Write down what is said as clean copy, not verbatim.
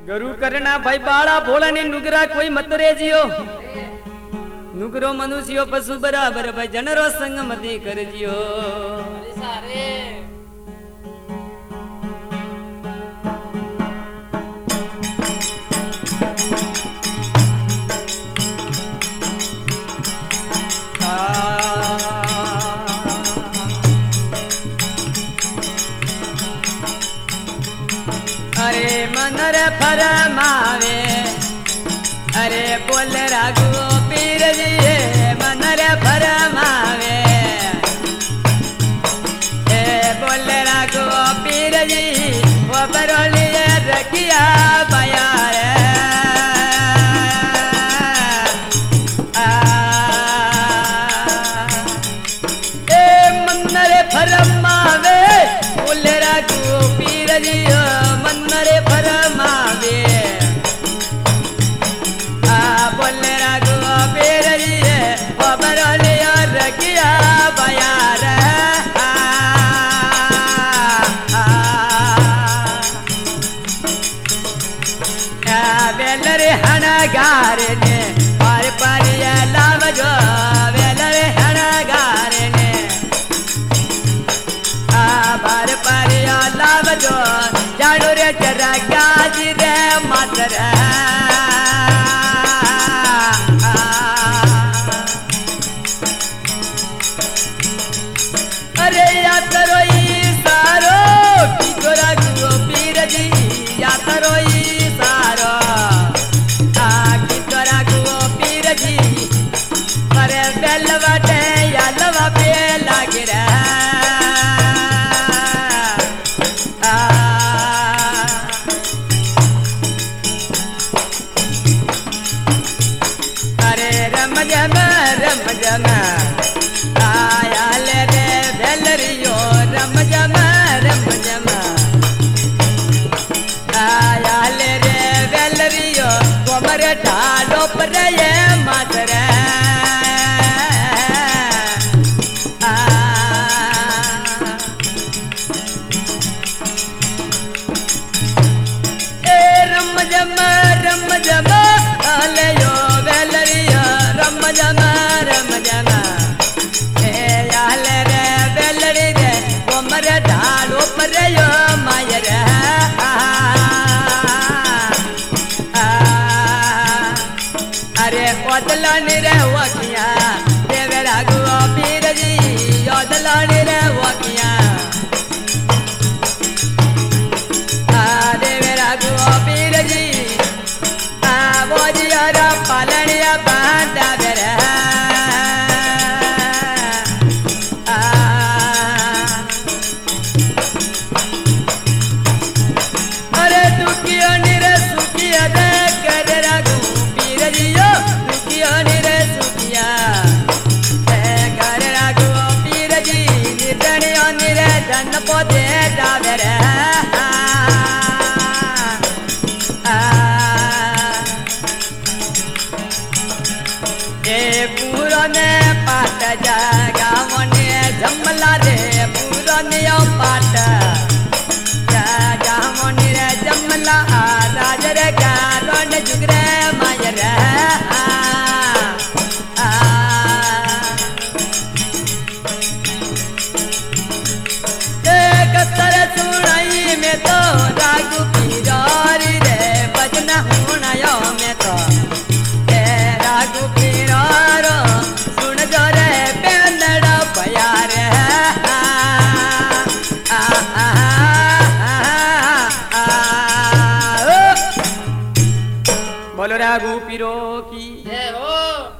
गरु करना भाई बाड़ा भोला ने नुगरा कोई मत रे जियो नुगरो मनुष्यो पशु बराबर भाई जनरो संग मती कर जियो अरे मनर फरमावे अरे बोल राघु पीर जी मनर फरमावे बोल राघु पीर जी वो बरोलिए रखिया बयार मनर फरमावे बोल राघु पीर जी मनरे फरमावे बोल राघु पीर जी वो बरोलिया रखिया बयार वेलरे हणगार ने पार पारिया लाव जो वेलरे हणगार ने पार पारिया लाव जो जानो रे जरा गाज रे मातर अरे या तरो सारो की तोरा गुओ पीर जी या तरो सारो की तोरा गुओ पीर जी अरे बेल बटे या लवा पे लाग रे अरे रम जम आया ले रे बेलरियो रम जम आया ले रे बेलरियो कोमर ढालो पर ये मातर रम जम आलयो बेलरियो रम जम आल रे बेलरी रे कोमर ढालो पर यो मायर अरे ओदलानी रे वकिया देवे राघु पीर जी ओदलानी रे वकिया देवे राघु पीर जी वो जिया पालनिया बांधा बेरा अरे दुखिया निरे सुखिया दे कर राघु पीर जियो दुखिया निरे सुखिया कर राघु पीर जी निर्धनिया निरे धन पोते डावेरे पूरने पाट जागा मने जमला रे पूरने पाट जागा मने रे जमला राज रे गारण जुगरे मायर एक तर सुनाई में तो राघु पीरारी रे बजना होनायो में तो राघु पीरारो सुन जो रे पेंदड़ा प्यार बोलो राघु पीरो की जय हो।